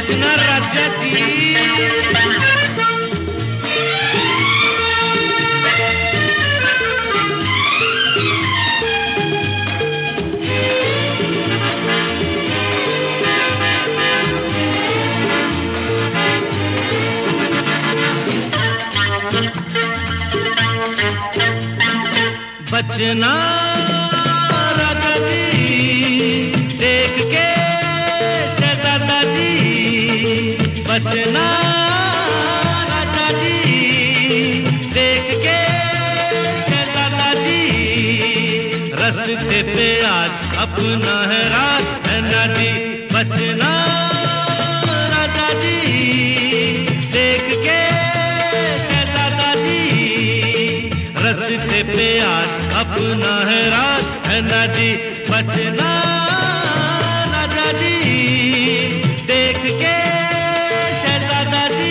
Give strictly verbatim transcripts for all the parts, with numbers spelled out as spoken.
बेचना राजा जी। बचना राजा जी देख के शहजादा जी, बचना राजा जी देख के शहजादा जी, रस्ते पे आज अपना है राज है ना जी। बचना राजा जी देख के शहजादा जी, रस्ते पे आज अपना है राज है ना जी। बचना राजा जी देख के शहजादा जी।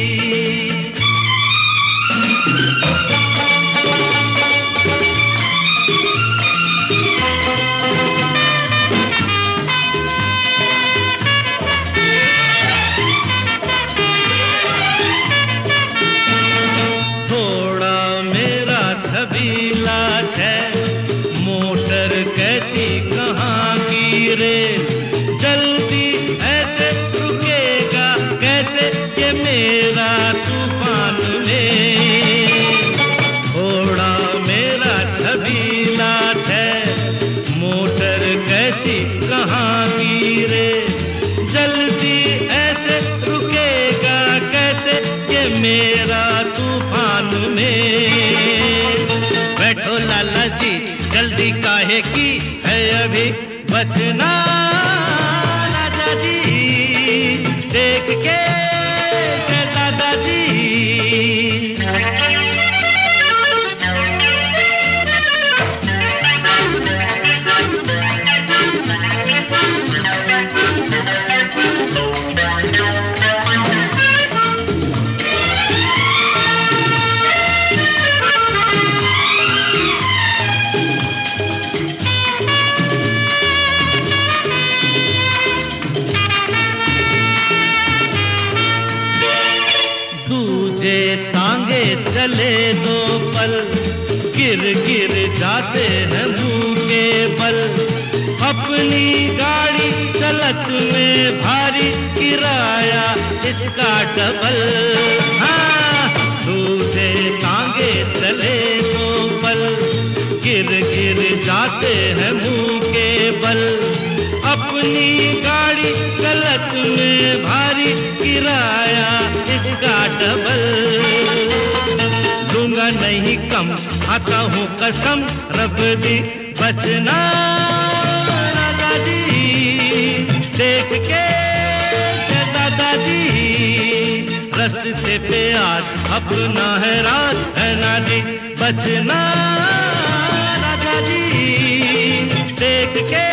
थोड़ा मेरा छबीला है, मोटर कैसी कहाँ की रे, जल्दी ऐसे रुकेगा कैसे ये मेरा तूफान में। थोड़ा मेरा छबीला है, मोटर कैसी कहाँ की रे, जल्दी ऐसे रुकेगा कैसे ये मेरा तूफान में। बैठो लाला जी जल्दी काहे की है अभी, बचना राजा जी देख के शहजादा जी। दूजे तांगे चले दो पल, गिर गिर जाते हैं मुंह के बल, अपनी गाड़ी चलत में भारी किराया इसका डबल। हाँ, दूजे तांगे चले दो पल, गिर गिर जाते हैं मुंह के बल, अपनी गाड़ी चलत में भारी किराया इसका डबल। दूंगा नहीं कम खाता हूँ कसम रब दी, बचना राजा जी देख के शहजादा जी, रस्ते पे आज अपना है राज है ना जी। बचना राजा जी देख के